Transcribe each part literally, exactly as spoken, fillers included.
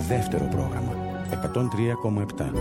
δεύτερο πρόγραμμα εκατόν τρία κόμμα επτά.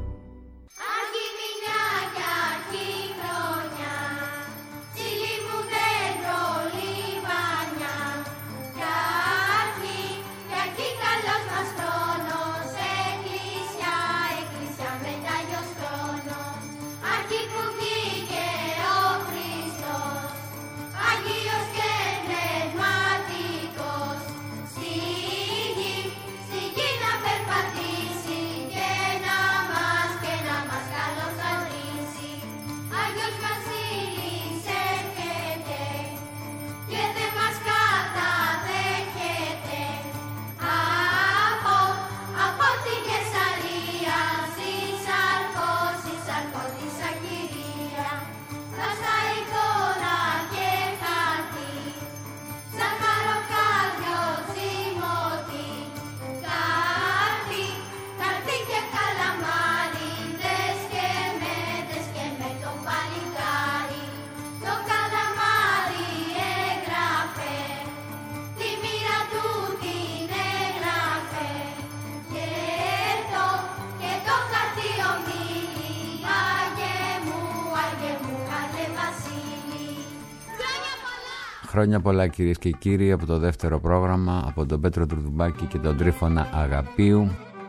Χρόνια πολλά κυρίες και κύριοι από το δεύτερο πρόγραμμα, από τον Πέτρο Τουρτουμπάκη και τον Τρίφωνα Αγαπίου.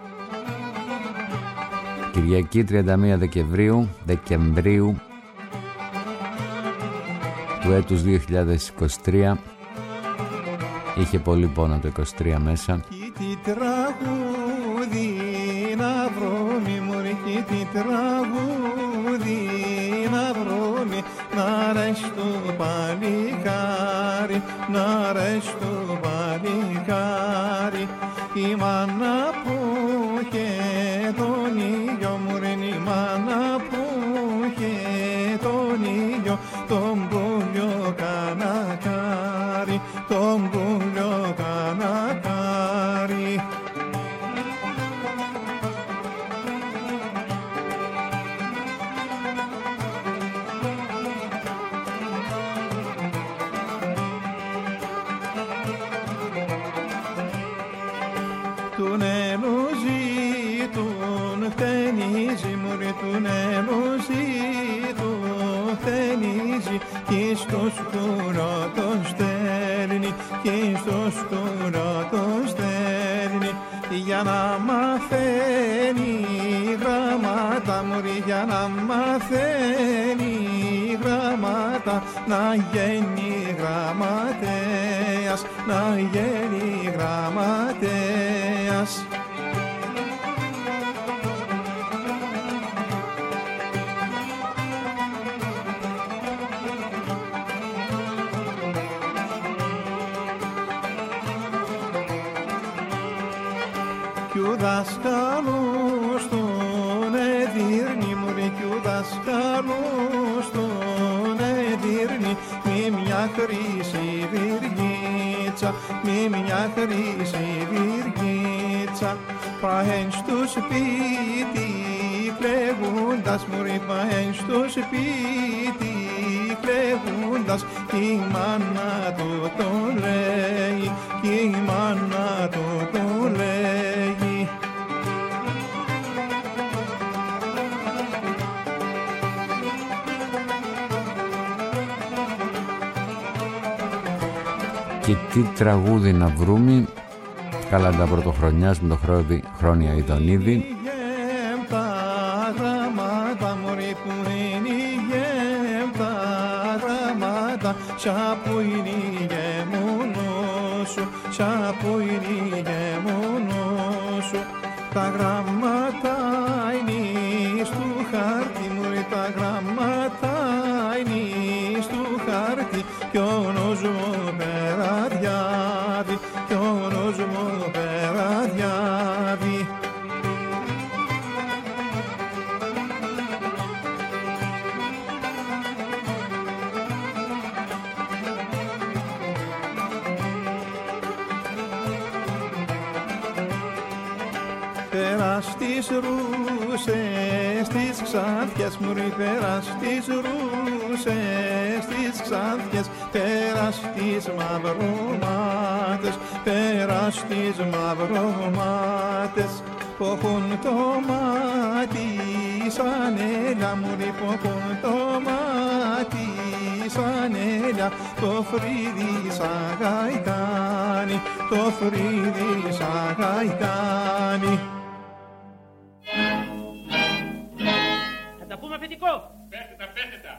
Κυριακή τριάντα μία Δεκεμβρίου, Δεκεμβρίου του έτους δύο χιλιάδες είκοσι τρία. Είχε πολύ πόνο το είκοσι τρία μέσα. Τι τραγούδι να βρούμε μωρή, τι τραγούδι να βρούμε, να ρες το παλικάρι, να ρες το παλικάρι. Η μάνα που είχε τον ήλιο μωρή, η μάνα που είχε τον ήλιο, τον πουλιο κανακάρι, τον πουλιο κανακάρι. Του νερού ζήτουν χτενίζει μωρή, του νερού ζήτουν χτενίζει, κι στο σκούρο το στέλνει, κι στο σκούρο το στέλνει, για να μαθαίνει γράμματα μωρή, για να μαθαίνει γράμματα, να γίνει γραμματέας, να γίνει γραμματέας. Κι ο δάσκαλος τον εδείρνει μωρή, κι ο δάσκαλος τον εδείρνει, μη μια χρυσή βιργίτσα, μη μια χρυσή βιργίτσα. Παέν στο σπίτι κλαίγοντας μωρή, παέν στο σπίτι κλαίγοντας, κι η μάνα του το λέει, κι η μάνα του το λέει. Και τι τραγούδι να βρούμε, καλά τα πρωτοχρονιάς με το Χρόνια Ιδονίδη. Τα γράμματα μωρή που είναι γέμτα γράμματα, σα που είναι μόνο σου, σα που είναι μόνο σου. Τα γράμματα είναι στο χάρτη μωρή, τα γράμματα είναι στο χάρτη, κι ο νους μου περαδιάβει, κι ο νους μου περαδιάβει. Πέρα στις ρούσες, στις Ξάνθιας μωρή, πέρα στις ρούσες, στις Ξάνθιας, πέρα στις Μαυρομάτες, τομάτες, πέρα στις μαυρομάτες που έχουν το μάτι σαν έλα μωρή, που έχουν το μάτι σαν έλα, το φρύδι σαν γαϊτάνι, το φρύδι σαν γαϊτάνι. Θα τα πούμε αφεντικό. Πέστε τα, πέστε τα.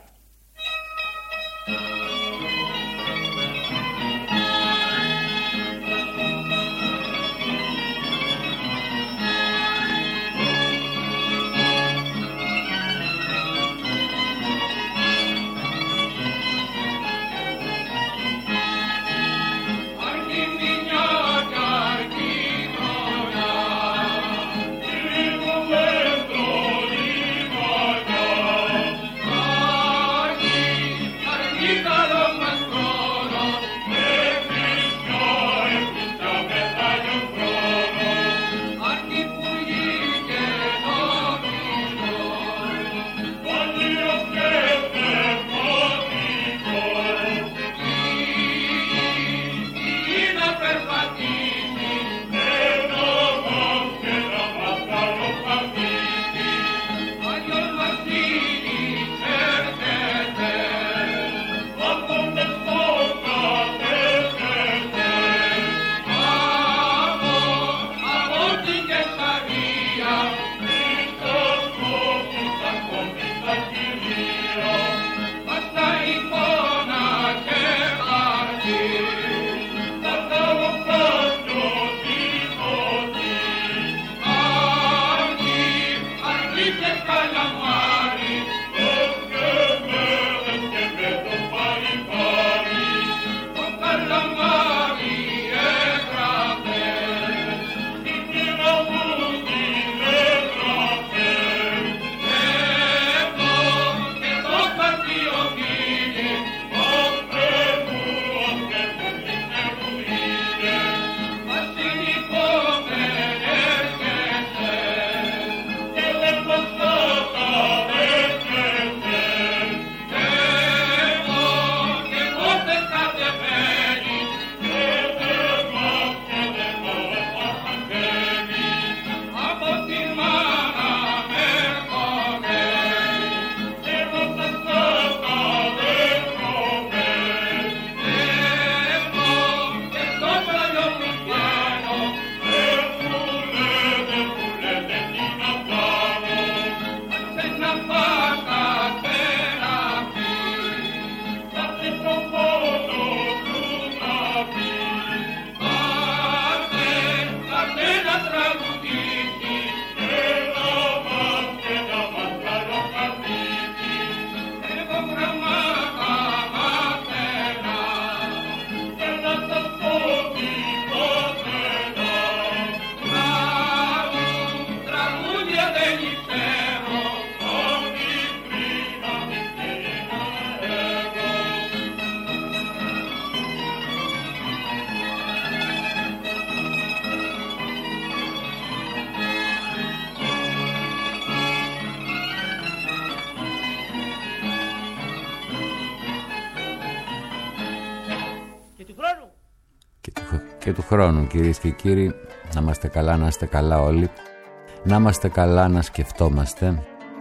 Και του χρόνου, κυρίες και κύριοι, να είμαστε καλά, να είστε καλά όλοι, να είμαστε καλά, να σκεφτόμαστε.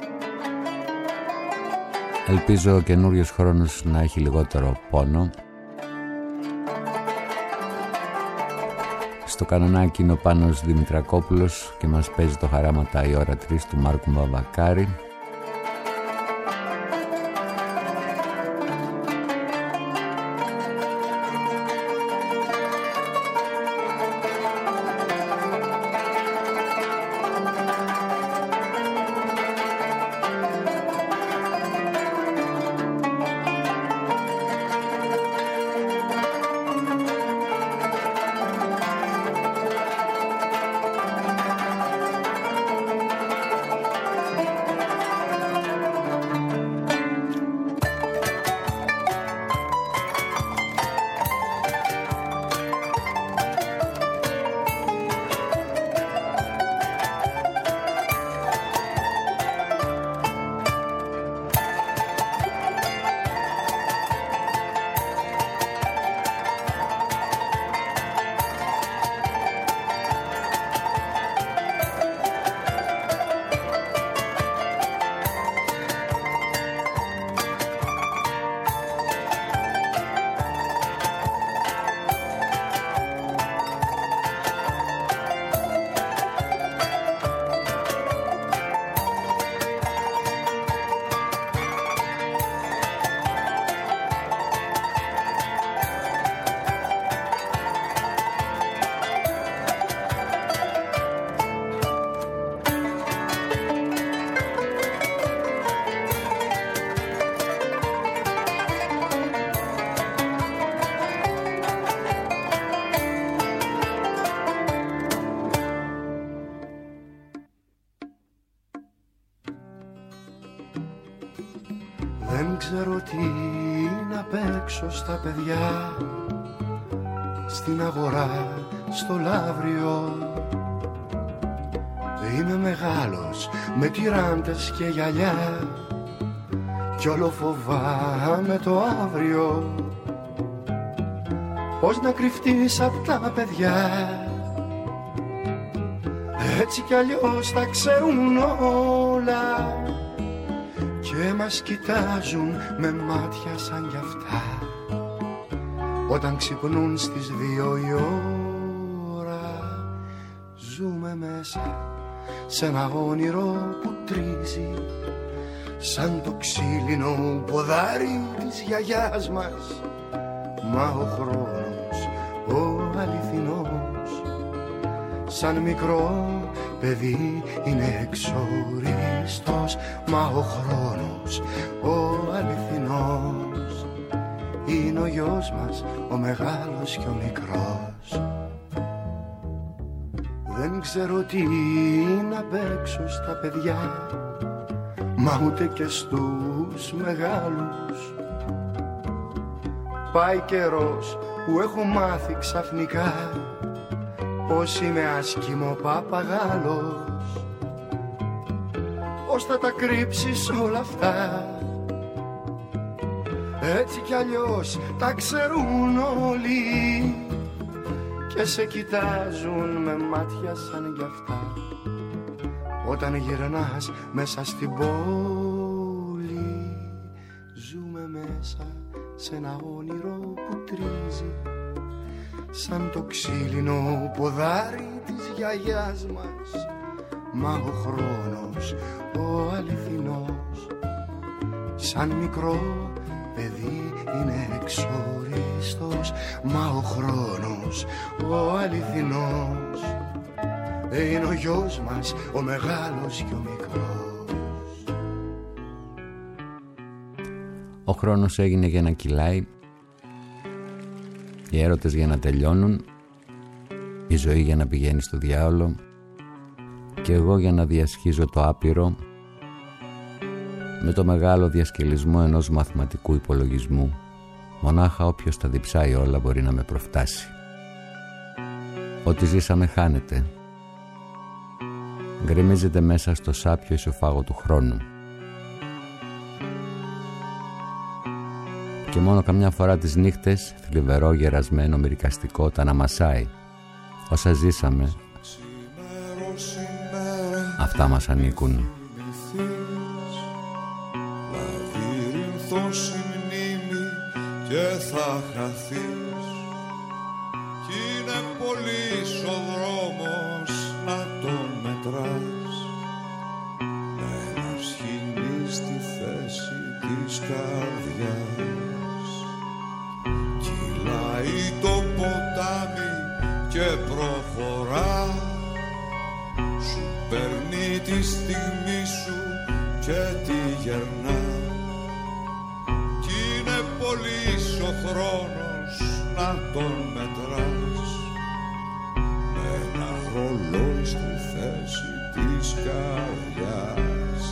Ελπίζω ο καινούριος χρόνος να έχει λιγότερο πόνο. Στο κανονάκι είναι ο Πάνος Δημητρακόπουλος και μας παίζει το χαράματα η ώρα τρεις του Μάρκου Μπαβακάρη. ξέρω τι να παίξω στα παιδιά, στην αγορά, στο λαύριο. Είμαι μεγάλος με τυράντες και γυαλιά κι όλο φοβάμαι το αύριο. Πώς να κρυφτείς απ' τα παιδιά, έτσι κι αλλιώς τα ξέρουν όλα και μας κοιτάζουν με μάτια σαν κι αυτά όταν ξυπνούν στις δύο η ώρα. Ζούμε μέσα σε ένα όνειρο που τρίζει σαν το ξύλινο ποδάρι της γιαγιάς μας. Μα ο χρόνος, ο αληθινός, σαν μικρό παιδί είναι εξοριστός. Μα ο χρόνος, ο αληθινός, είναι ο γιος μας, ο μεγάλος και ο μικρός. Δεν ξέρω τι να παίξω στα παιδιά, μα ούτε και στους μεγάλους. Πάει καιρός που έχω μάθει ξαφνικά πως είμαι άσχημο παπαγάλος. Πώς θα τα κρύψεις όλα αυτά, έτσι κι αλλιώς τα ξέρουν όλοι και σε κοιτάζουν με μάτια σαν κι αυτά όταν γυρνάς μέσα στην πόλη. Ζούμε μέσα σε ένα όνειρο που τρίζει σαν το ξύλινο ποδάρι της γιαγιάς μας. Μα ο χρόνος, ο αληθινός, σαν μικρό παιδί είναι εξοριστός. Μα ο χρόνος, ο αληθινός, είναι ο γιος μας, ο μεγάλος και ο μικρός. Ο χρόνος έγινε για να κυλάει, οι έρωτες για να τελειώνουν, η ζωή για να πηγαίνει στο διάολο και εγώ για να διασχίζω το άπειρο με το μεγάλο διασκελισμό ενός μαθηματικού υπολογισμού. Μονάχα όποιος τα διψάει όλα μπορεί να με προφτάσει. Ό,τι ζήσαμε χάνεται, γκρεμίζεται μέσα στο σάπιο ισοφάγο του χρόνου και μόνο καμιά φορά τις νύχτες θλιβερό γερασμένο μυρικαστικό τα αναμασάει. Όσα ζήσαμε, αυτά μας ανήκουν. Λαβύρινθος η μνήμη και θα χαθείς κι είναι πολύς ο δρόμος να τον μετράς με ένα σχοινί στη θέση της καρδιάς. Κυλάει το ποτάμι και προχωρά, σου παίρνει τη στιγμή σου και τη γερνά κι είναι πολύς ο χρόνος να τον μετράς με ένα ρολόι στη θέση της καρδιάς.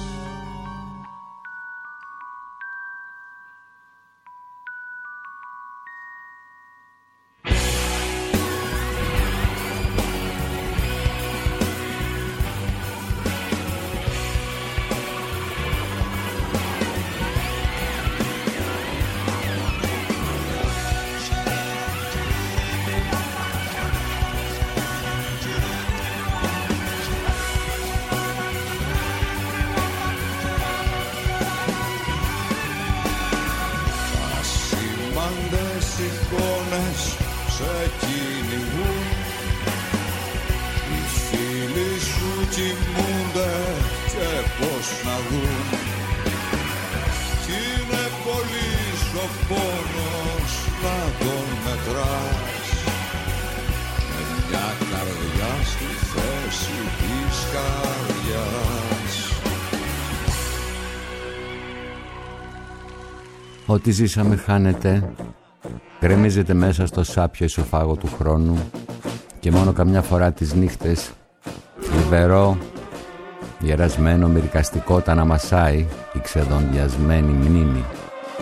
Ό,τι ζήσαμε χάνεται, γκρεμίζεται μέσα στο σάπιο ισοφάγο του χρόνου και μόνο καμιά φορά τις νύχτες θλιβερό, γερασμένο, μυρικαστικό τα αναμασάει η ξεδοντιασμένη μνήμη.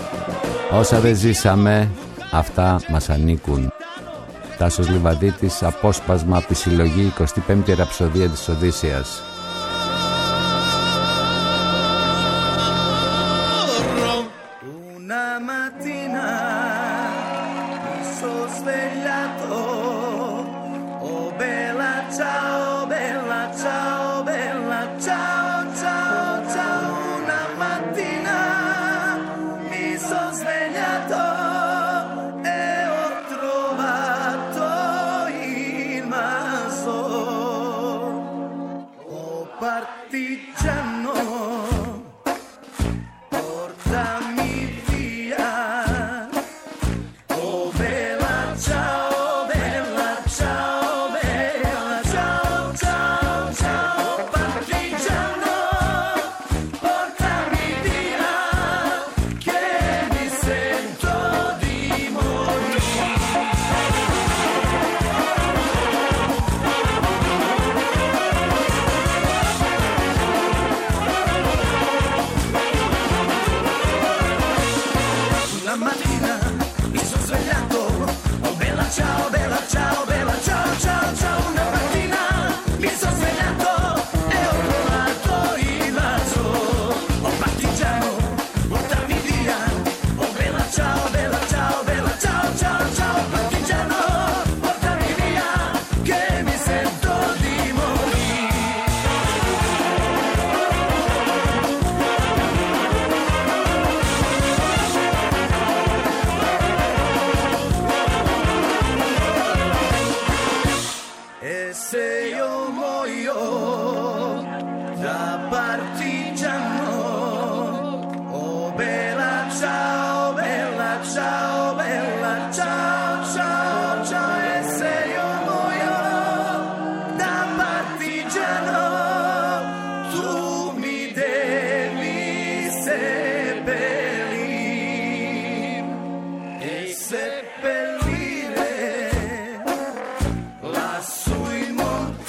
Όσα δεν ζήσαμε, αυτά μας ανήκουν. Τάσος Λιβαδίτης, απόσπασμα από τη συλλογή εικοστή πέμπτη ραψοδία της Οδύσσειας. Seppellire lassù in montagna.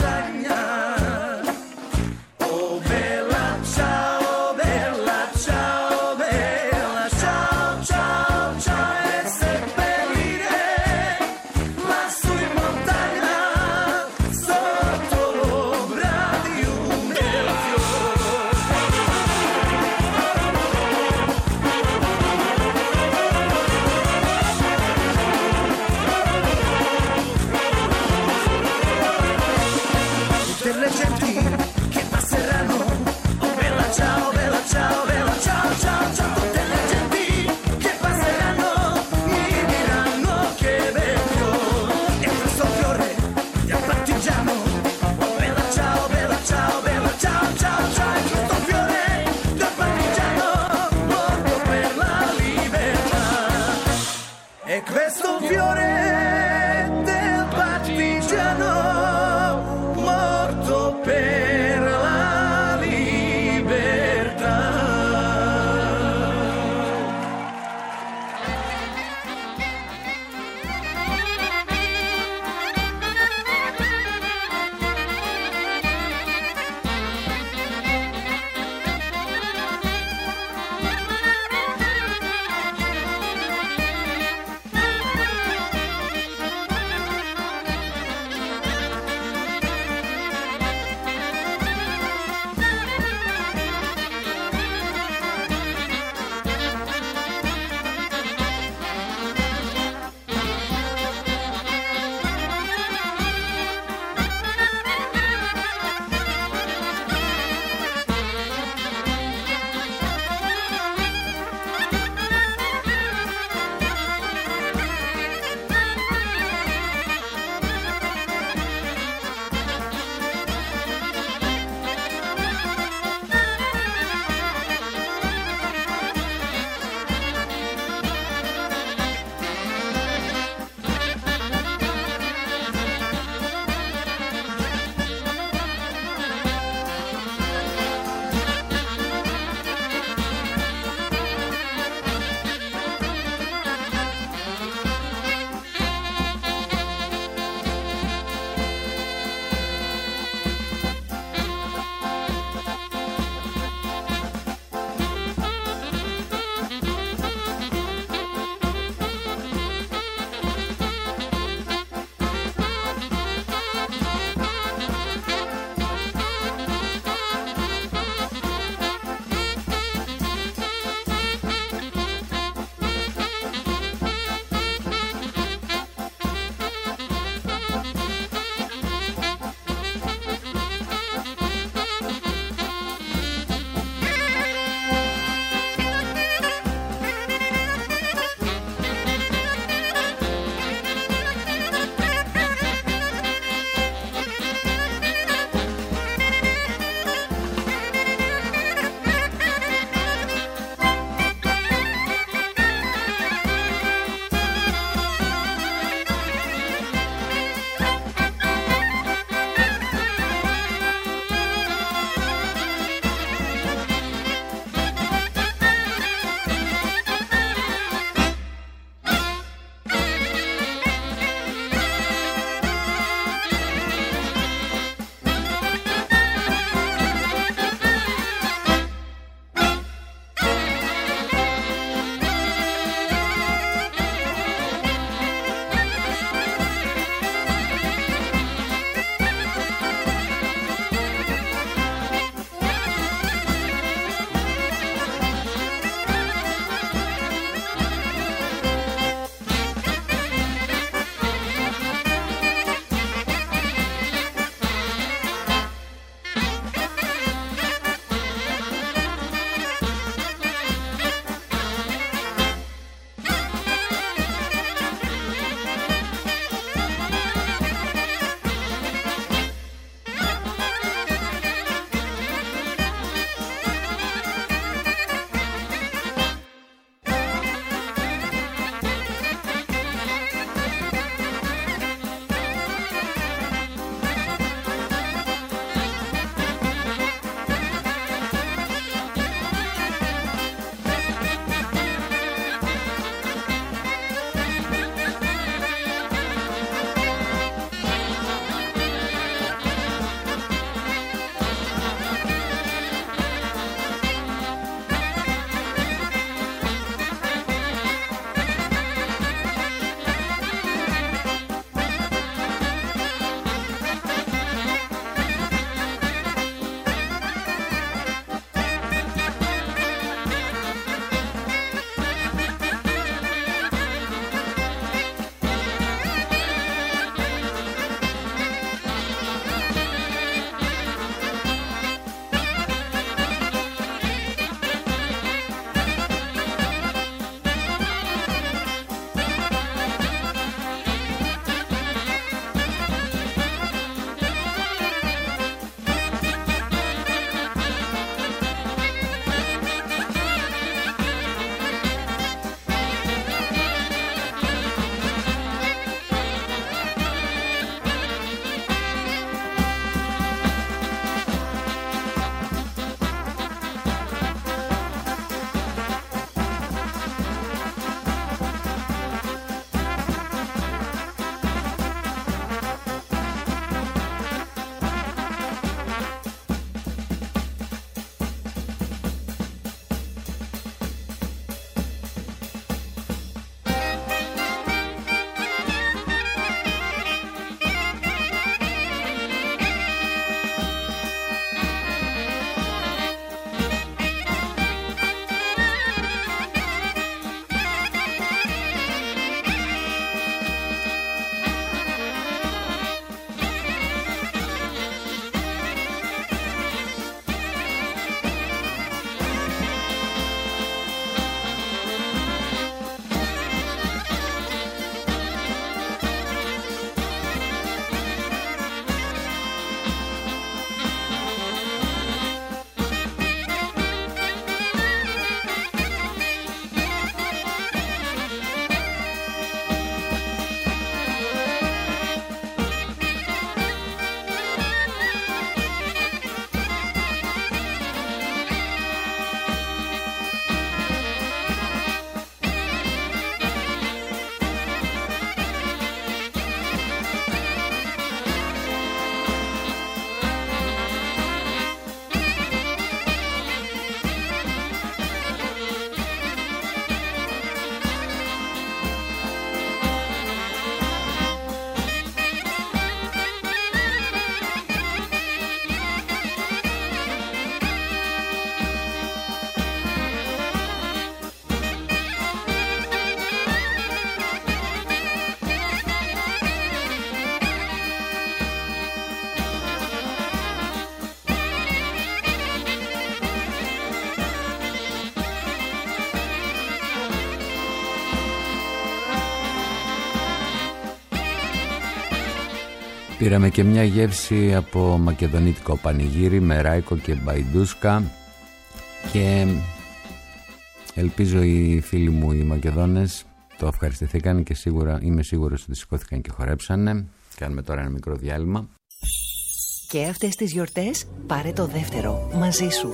Πήραμε και μια γεύση από μακεδονίτικο πανηγύρι με Ράικο και Μπαϊντούσκα και ελπίζω οι φίλοι μου οι Μακεδόνες το ευχαριστηθήκαν και σίγουρα, είμαι σίγουρος ότι σηκώθηκαν και χορέψανε. Κάνουμε τώρα ένα μικρό διάλειμμα. Και αυτές τις γιορτές πάρε το δεύτερο μαζί σου.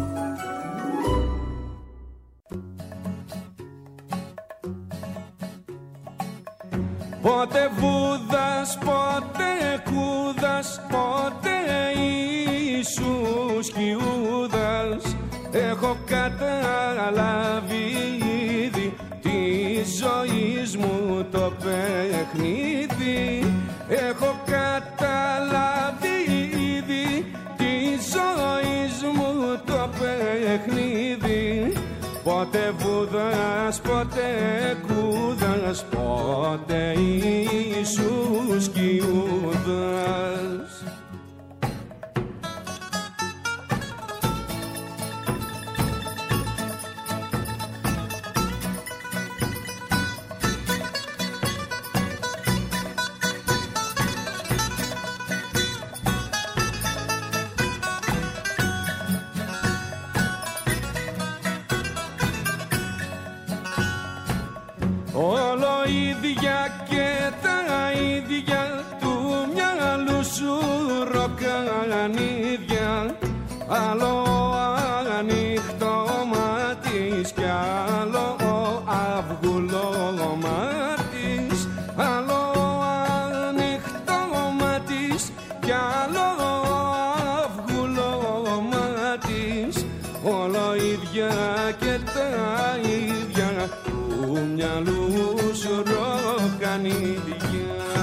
Πότε Βούδας, πότε Κούδας, πότε Ιησούς κι Ιούδας, έχω καταλάβει ήδη της ζωής μου το παιχνίδι. Έχω καταλάβει ήδη της ζωής μου το παιχνίδι. Πότε Βούδας, πότε Κούδας, πότε Ιησούς κι Ιούδας. Όλο ίδια και τα ίδια του μυαλού σου ροκανίδια. Άλλο ανοιχτό μάτις κι άλλο αυγουλό μάτις. Άλλο ανοιχτό μάτις κι άλλο αυγουλό μάτις. Όλο ίδια και τα ίδια του μυαλού σου ροκανίδια.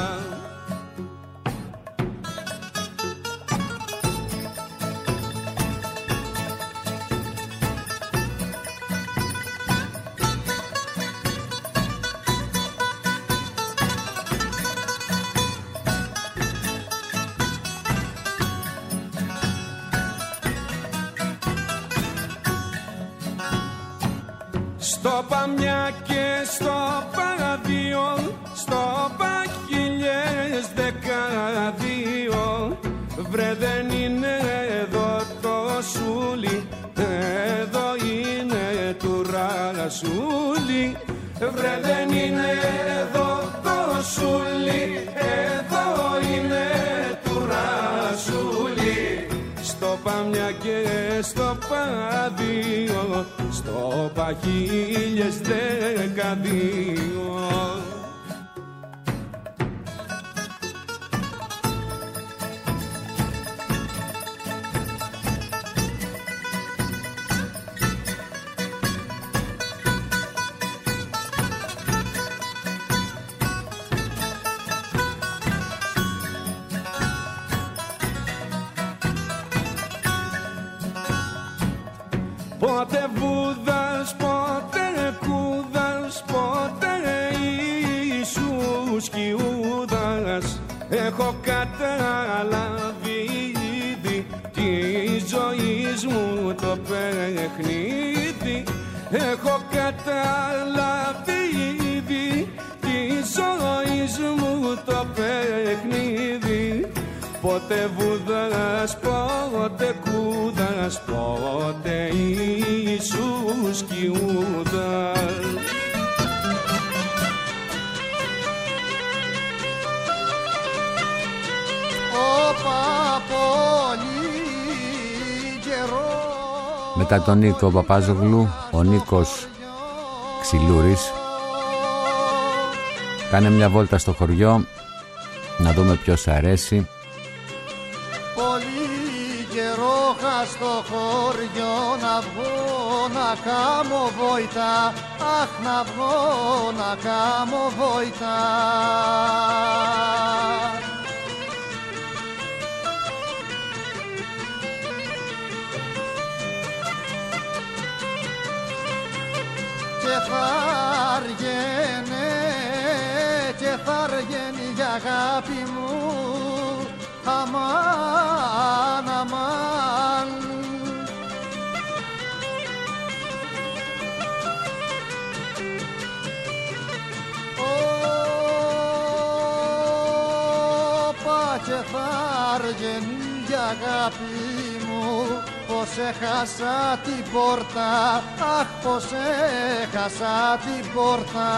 Στο Παμιά και στο Παραδείο, στο Παχίλιες δεκαδύο. Βρε δεν είναι εδώ το σούλι, εδώ είναι του Ρασούλι. Βρε δεν είναι εδώ το σούλι, εδώ είναι του Ρασούλι. Στο Παμιά και στο Παραδείο, στο Παχίλιες δεκαδύο. Πότε Βούδας, πότε Κούδας, πότε Ιησούς κι Ιούδας, έχω καταλάβει ήδη της ζωής μου το παιχνίδι. Έχω καταλάβει ήδη της ζωής μου το παιχνίδι. Πότε Βούδας, πότε Κούδας, πότε Ιησούς κι Ιούδας. Όπα πολύ καιρό. Μετά τον Νίκο Παπάζογλου, ο Νίκος Ξυλούρης. Κάνε μια βόλτα στο χωριό να δούμε ποιος αρέσει. Πολύ καιρό είχα στο χωριό να βγω να κάμω βόητα. Αχ, να βγω να κάμω βόητα. Και θα αργένε, και θα αργένει η αγάπη μου. Αμάν, αμάν. Όπα και θα αργενεί η αγάπη μου. Πως έχασα την πόρτα, αχ πως έχασα την πόρτα.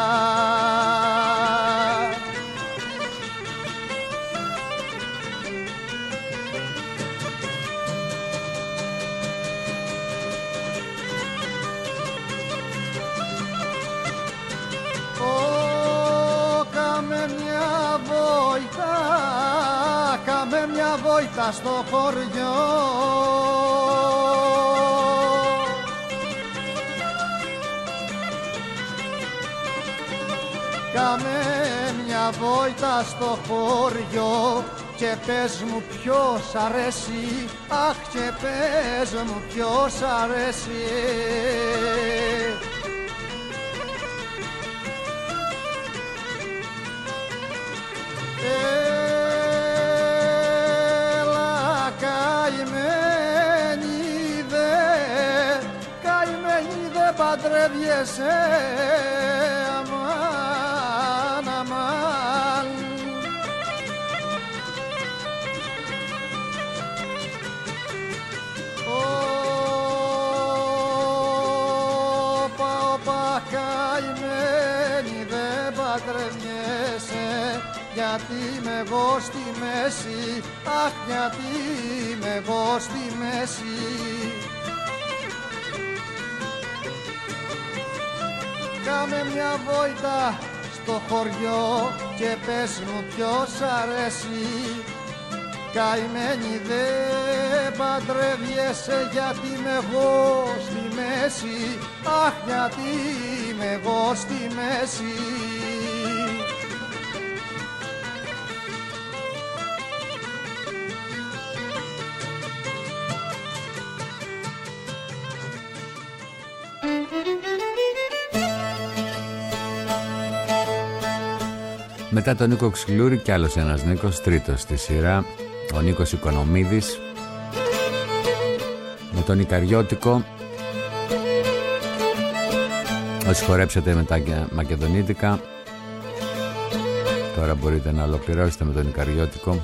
Κάμε μια βόητα στο χωριό. Κάμε μια βόητα στο χωριό και πες μου ποιος αρέσει, αχ και πες μου ποιος αρέσει. Έλα καημένη δε, καημένη δε παντρεύεσαι, αμάν, αμάν. Όπα, όπα, καημένη δε παντρεύεσαι, γιατί είμαι εγώ στη μέση, αχ γιατί είμαι εγώ στη μέση. Κάμε μια βόητα στο χωριό και πες μου ποιος αρέσει. Καημένη δε παντρεύεσαι, γιατί είμαι εγώ στη μέση, αχ γιατί είμαι εγώ στη μέση. Μετά τον Νίκο Ξυλούρη κι άλλος ένας Νίκος, τρίτος στη σειρά, ο Νίκος Οικονομίδης, με τον Ικαριώτικο. Όσοι χορέψατε με τα μακεδονίτικα, τώρα μπορείτε να ολοκληρώσετε με τον Ικαριώτικο.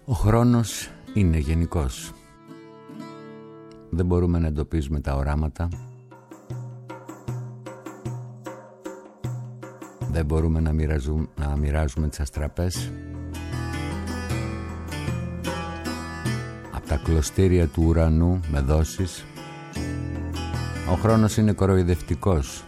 Ο χρόνος είναι γενικός. Δεν μπορούμε να εντοπίζουμε τα οράματα. Δεν μπορούμε να μοιραζούμε, να μοιράζουμε τις αστραπές. Απ' τα κλωστήρια του ουρανού με δόσεις. Ο χρόνος είναι κοροϊδευτικός.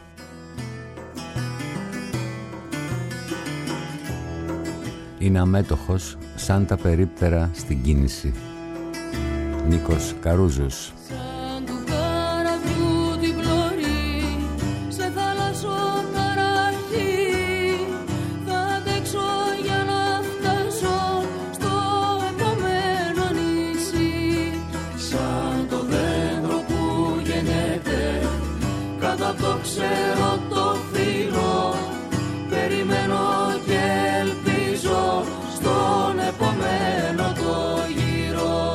Είναι αμέτωχος σαν τα περίπτερα στην κίνηση. Νίκος Καρούζος. Σαν του καραβιού την πλωρή σε θάλασσο καραχή, θα αντέξω για να φτάσω στο επόμενο νησί. Σαν το δέντρο που γεννιέται κάτω από το ξερό το φύλλο, περιμένω και ελπίζω στον επομένο το γύρο.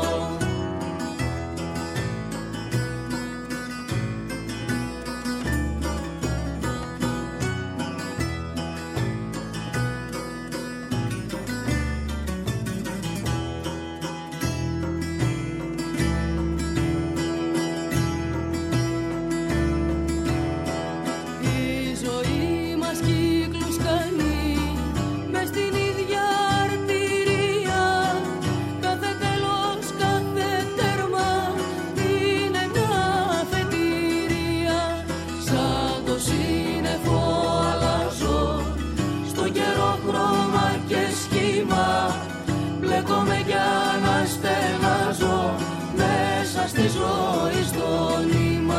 Μπλέκομαι για να στενάζω μέσα στη ζωή στο νήμα.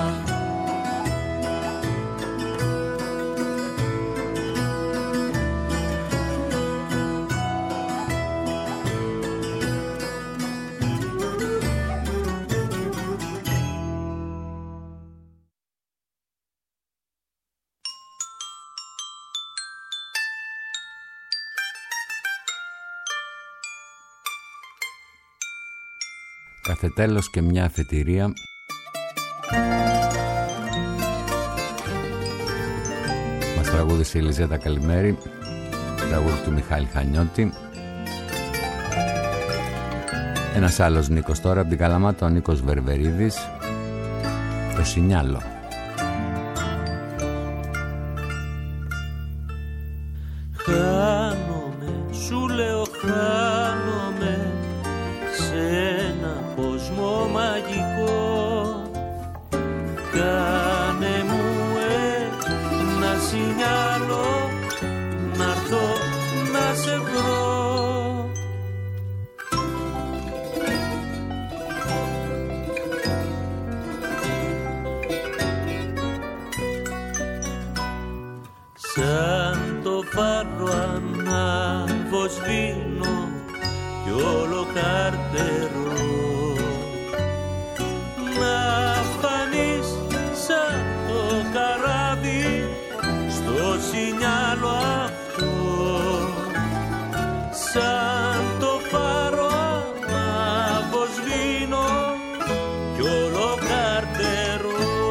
Κάθε τέλος και μια αφετηρία. Μας τραγούδισε η Λιζέτα Καλημέρη, τραγούδι του Μιχάλη Χανιώτη. Ένας άλλος Νίκος τώρα από την Καλαμάτα, ο Νίκος Βερβερίδης, το Σινιάλο. Χάνομαι, σου λέω χάνομαι σε ένα κόσμο μαγικό. Κάνε μου ένα σινιάλο να έρθω να σε βρω. Σαν το φάρο ανάβω σβήνω κι όλο καρτερό, να φανείς σαν το καράβι στο σινιάλο αυτό. Σαν το φάρο ανάβω σβήνω κι όλο καρτερό.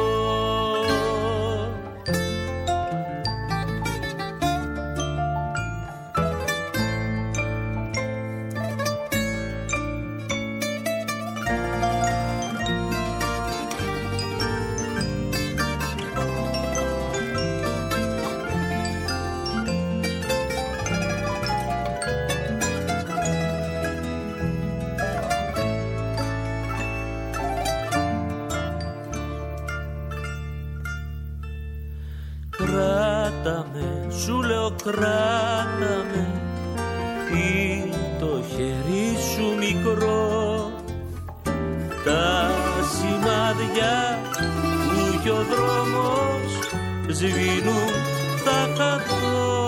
Κράτα με, σου λέω κράτα με, ή το χέρι σου μικρό. Τα σημάδια που κι ο δρόμος σβήνουν θα χαθώ.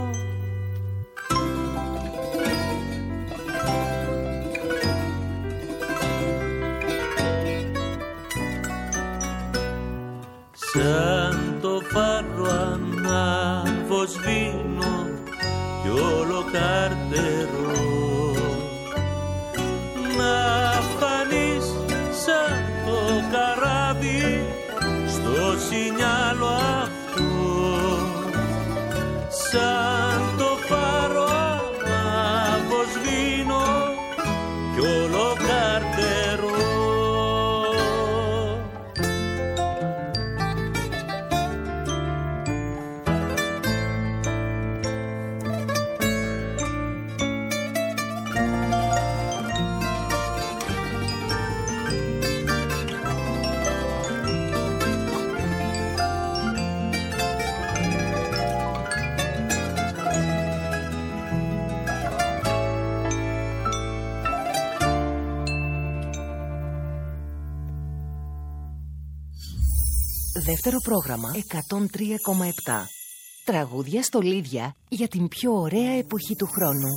Σαν το φάρο ανάβω σβήνω κι όλο καρτερό, να φανείς σαν το καράβι στο σινιάλο αυτό. Σαν το φάρο ανάβω σβήνω Δεύτερο πρόγραμμα εκατόν τρία κόμμα επτά. Τραγούδια στολίδια για την πιο ωραία εποχή του χρόνου.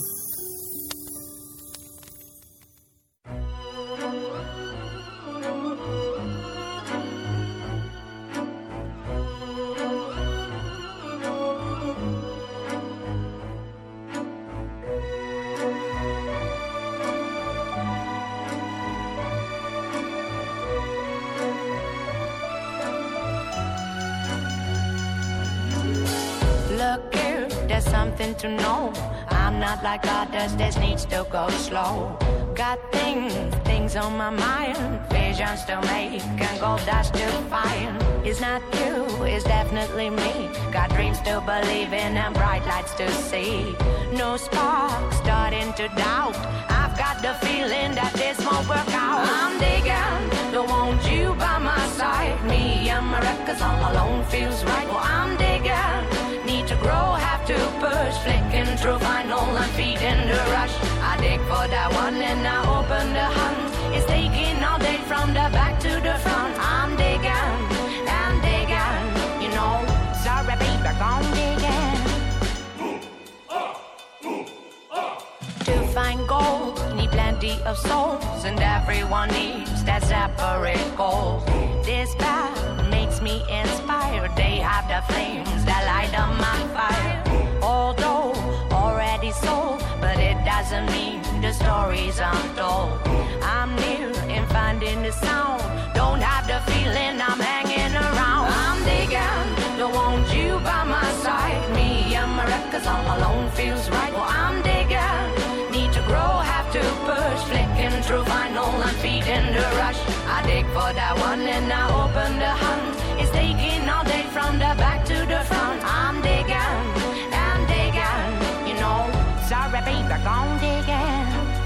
To know I'm not like others, this needs to go slow. Got things, things on my mind, visions to make and gold dust to find. It's not you, it's definitely me. Got dreams to believe in and bright lights to see. No spark, starting to doubt. I've got the feeling that this won't work out. I'm digging, don't want you by my side. Me and my records all alone feels right. Well, I'm digging, need to grow, have to push, flicking through vinyl and feeding the rush. I dig for that one and I open the hunt. It's taking all day from the back to the front. I'm digging, I'm digging, you know. Sorry, baby, I'm digging. To find gold, need plenty of souls, and everyone needs that separate goal. This path makes me inspired. They have the flames that light up my fire. Although already sold, but it doesn't mean the stories I'm told. I'm near in finding the sound. Don't have the feeling I'm hanging around. I'm digging, don't want you by my side. Me and my records all alone feels right. Well, I'm digging, need to grow, have to push, flicking through vinyl and feeding the rush. I dig for that one and I open the hunt. It's taking all day from the back to the front. I'm digging, I'm digging, you know. Sorry, baby, gone digging.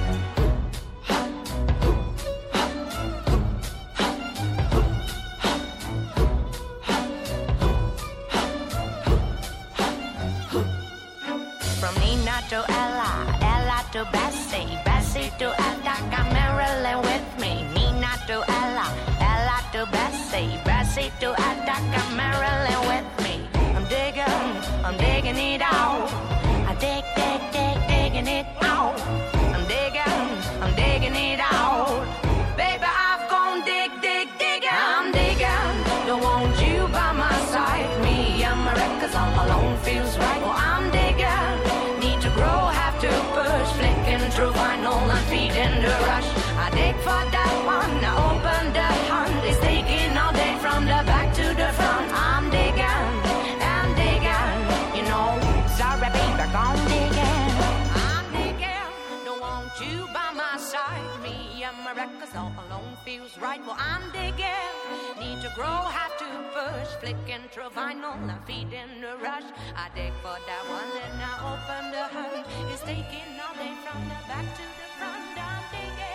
From Nina to Ella, Ella to Bessie, Bessie to Attica, Marilyn with me. Nina to Ella, Ella to Bessie, Bessie to Attica, Marilyn with me. I'm digging, I'm digging it out. I dig, dig, dig, digging it out. I'm digging, I'm digging it out. Baby, I've gone dig, dig, digging. I'm digging, don't want you by my side. Me and my records all alone feels right. Well, I'm digging, need to grow, have to push, flicking through vinyl and feeding the rush. I dig for that one, I open the hunt. It's taking all day from the back to the front. I'm digging, I'm digging, you know. Sorry, baby, gone digging. I'm digging, don't want you by my side. Me and my records all alone feels right. Well, I'm digging, need to grow, have to push, flicking through vinyl and feeding the rush. I dig for that one and I open the hunt. It's taking all day from the back to the front. I'm digging.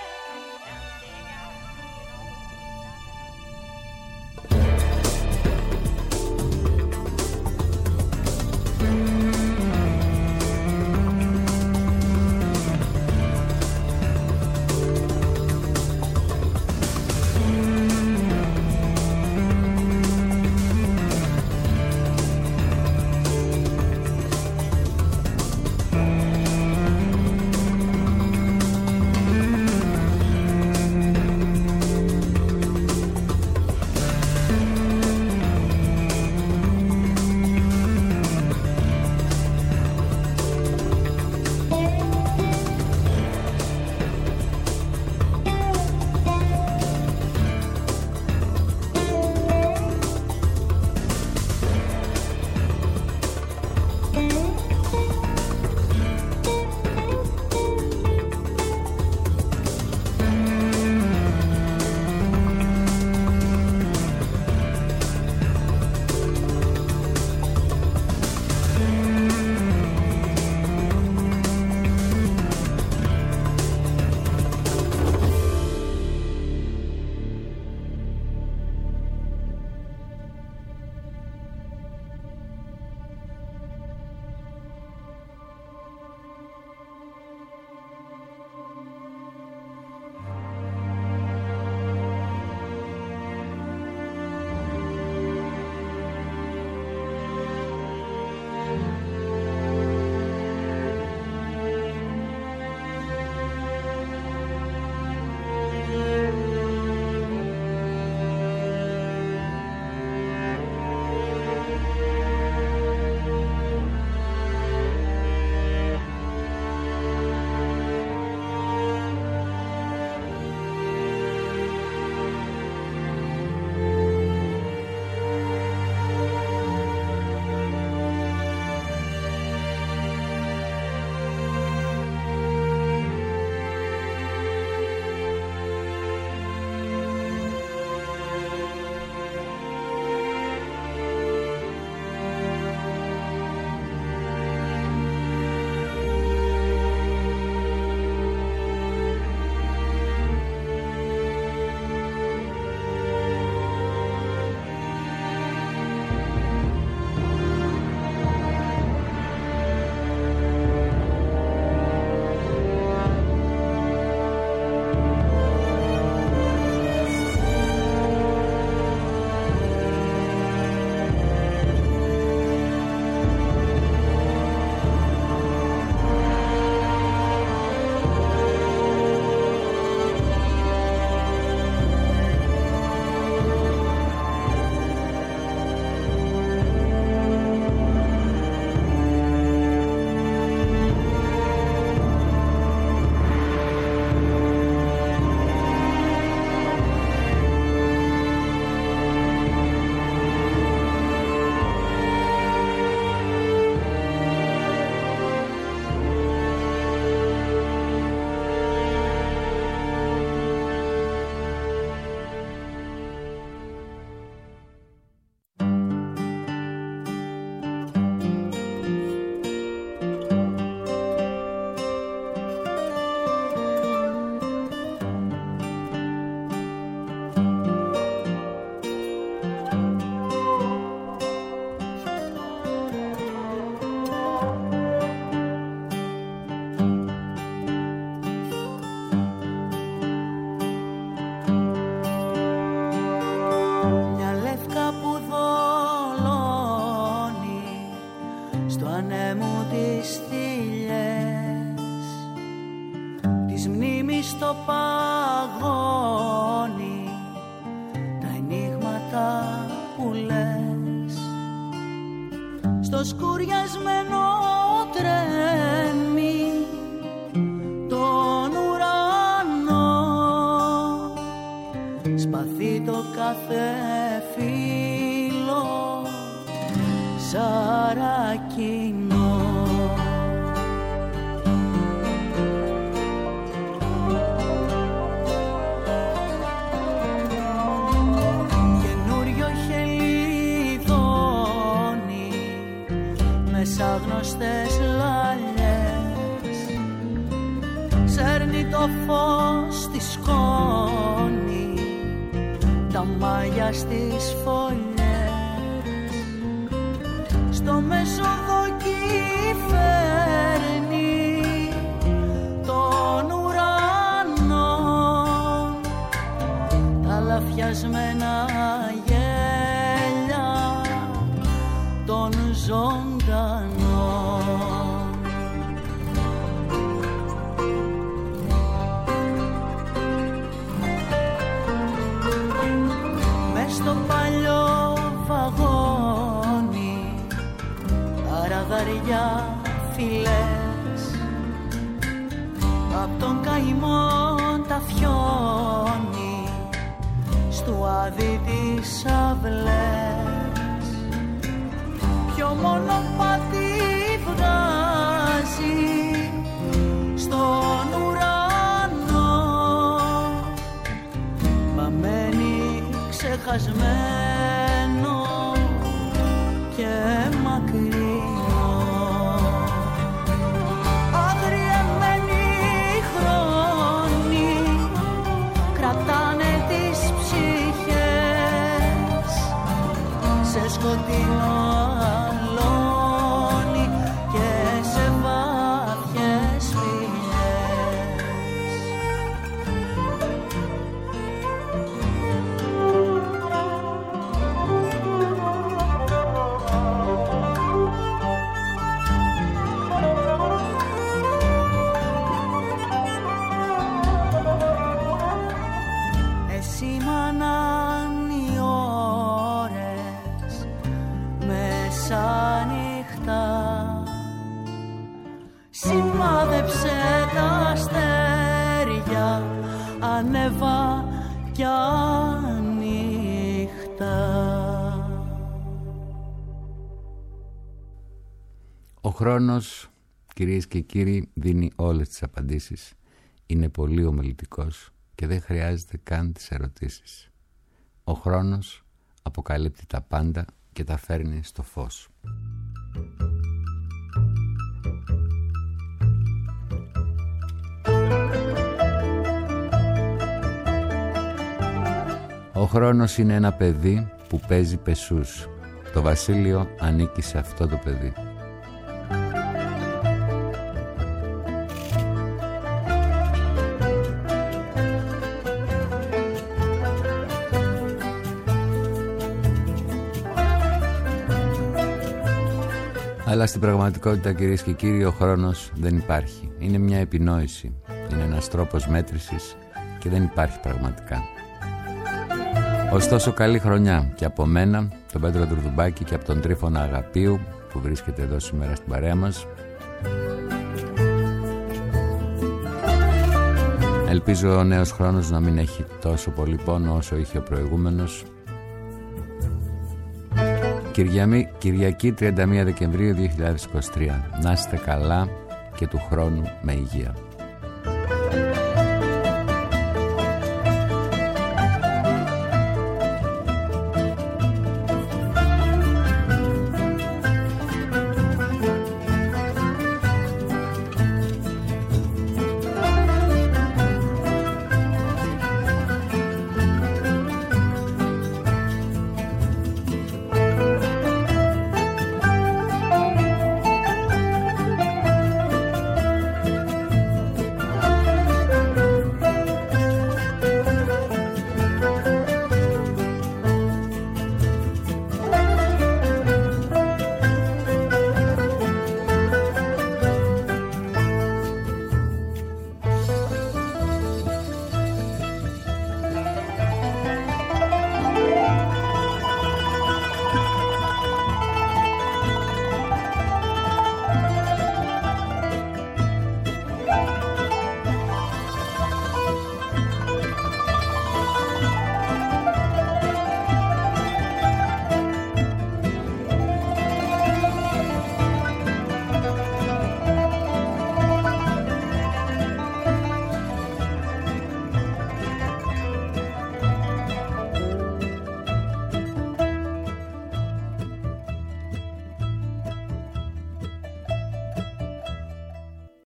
το σκουριασμένο τρέμει τον ουρανό, σπαθεί το κάθε φύλλο σαρακινό. Καινούριο χελιδόνι μέσα γνωστές λαλιές, σέρνει το φως στη σκόνη, τα μάγια στις φωλιές. Στο μεσοδοκί φέρνει τον ουρανό, τα λαφιασμένα γέλια των ζωντανών. Μες στο παλιό βαγόνι αραδαριά φυλές, απ' τον καημό τα φιόνι στου άδει τις αυλές. Ποιο μονοπάτι βγάζει στον ουρανό, μα μένει ξεχασμένο και μακρινό. Αγριεμένοι χρόνοι κρατάνε τις ψυχές σε σκοτεινό αλόνι και σε βάθιες φυλές. Εσήμαναν οι ώρες μέσα νύχτα, σημάδεψε τα αστέρια, ανέβα κι ανύχτα. Ο χρόνος, κυρίες και κύριοι, δίνει όλες τις απαντήσεις. Είναι πολύ ομιλητικός και δεν χρειάζεται καν τις ερωτήσεις. Ο χρόνος αποκαλύπτει τα πάντα και τα φέρνει στο φως. Ο χρόνος είναι ένα παιδί που παίζει πεσούς. Το βασίλειο ανήκει σε αυτό το παιδί. Αλλά στην πραγματικότητα, κυρίες και κύριοι, ο χρόνος δεν υπάρχει. Είναι μια επινόηση. Είναι ένας τρόπος μέτρησης και δεν υπάρχει πραγματικά. Ωστόσο, καλή χρονιά και από μένα, τον Πέτρο Τουρδουμπάκη, και από τον Τρίφωνα Αγαπίου που βρίσκεται εδώ σήμερα στην παρέα μας. Ελπίζω ο νέος χρόνος να μην έχει τόσο πολύ πόνο όσο είχε ο προηγούμενος. Κυριακή τριάντα μία Δεκεμβρίου δύο χιλιάδες είκοσι τρία. Να είστε καλά και του χρόνου με υγεία.